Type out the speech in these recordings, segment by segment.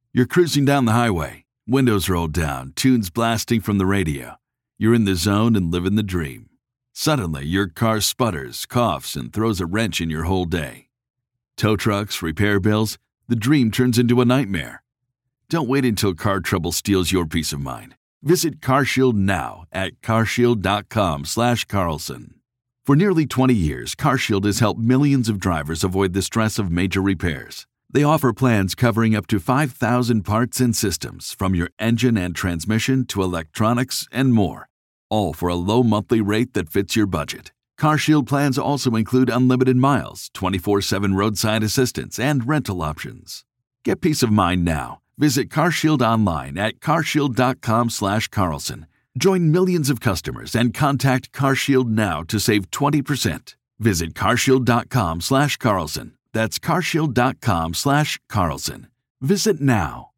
You're cruising down the highway, windows rolled down, tunes blasting from the radio. You're in the zone and living the dream. Suddenly, your car sputters, coughs, and throws a wrench in your whole day. Tow trucks, repair bills, the dream turns into a nightmare. Don't wait until car trouble steals your peace of mind. Visit CarShield now at carshield.com/Carlson. For nearly 20 years, CarShield has helped millions of drivers avoid the stress of major repairs. They offer plans covering up to 5,000 parts and systems, from your engine and transmission to electronics and more, all for a low monthly rate that fits your budget. CarShield plans also include unlimited miles, 24/7 roadside assistance, and rental options. Get peace of mind now. Visit CarShield online at carshield.com/Carlson. Join millions of customers and contact CarShield now to save 20%. Visit carshield.com/Carlson. That's carshield.com/Carlson. Visit now.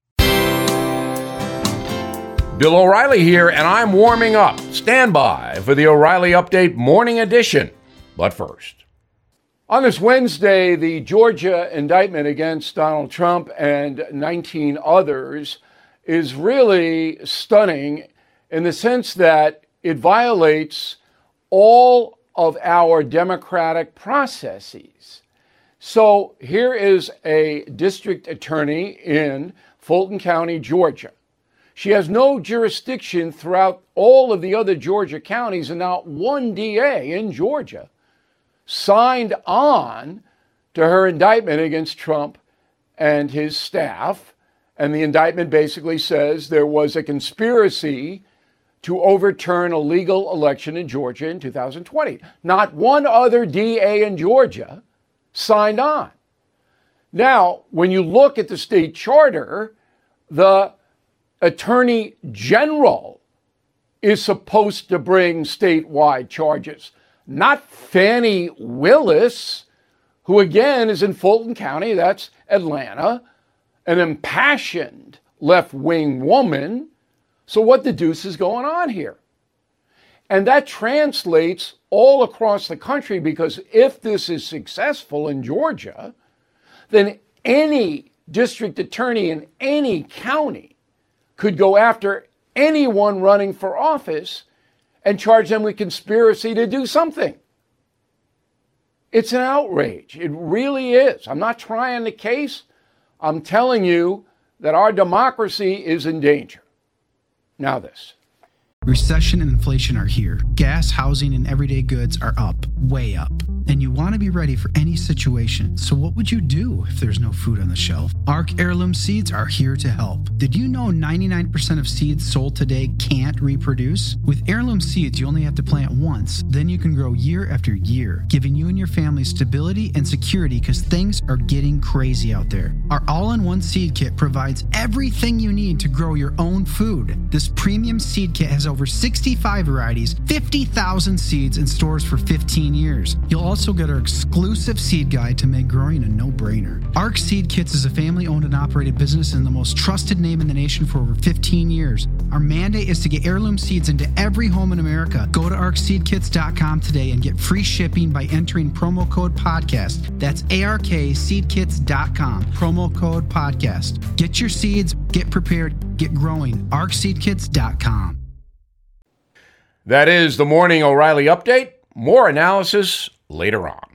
Bill O'Reilly here, and I'm warming up. Stand by for the O'Reilly Update Morning Edition. But first, on this Wednesday, the Georgia indictment against Donald Trump and 19 others is really stunning in the sense that it violates all of our democratic processes. So here is a district attorney in Fulton County, Georgia. She has no jurisdiction throughout all of the other Georgia counties, and not one DA in Georgia signed on to her indictment against Trump and his staff. And the indictment basically says there was a conspiracy to overturn a legal election in Georgia in 2020. Not one other DA in Georgia signed on. Now, when you look at the state charter, the Attorney General is supposed to bring statewide charges, not Fannie Willis, who again is in Fulton County, that's Atlanta, an impassioned left-wing woman. So what the deuce is going on here? And that translates all across the country, because if this is successful in Georgia, then any district attorney in any county could go after anyone running for office and charge them with conspiracy to do something. It's an outrage. It really is. I'm not trying the case. I'm telling you that our democracy is in danger. Now this. Recession and inflation are here. Gas, housing, and everyday goods are up, way up. And you want to be ready for any situation. So what would you do if there's no food on the shelf? ARC Heirloom Seeds are here to help. Did you know 99% of seeds sold today can't reproduce? With Heirloom Seeds, you only have to plant once. Then you can grow year after year, giving you and your family stability and security, because things are getting crazy out there. Our all-in-one seed kit provides everything you need to grow your own food. This premium seed kit has over 65 varieties, 50,000 seeds, and stores for 15 years. You'll also get our exclusive seed guide to make growing a no-brainer. ARC Seed Kits is a family-owned and operated business and the most trusted name in the nation for over 15 years. Our mandate is to get heirloom seeds into every home in America. Go to arcseedkits.com today and get free shipping by entering promo code podcast. That's ARKseedkits.com, promo code podcast. Get your seeds, get prepared, get growing. arcseedkits.com. That is the Morning O'Reilly Update. More analysis later on.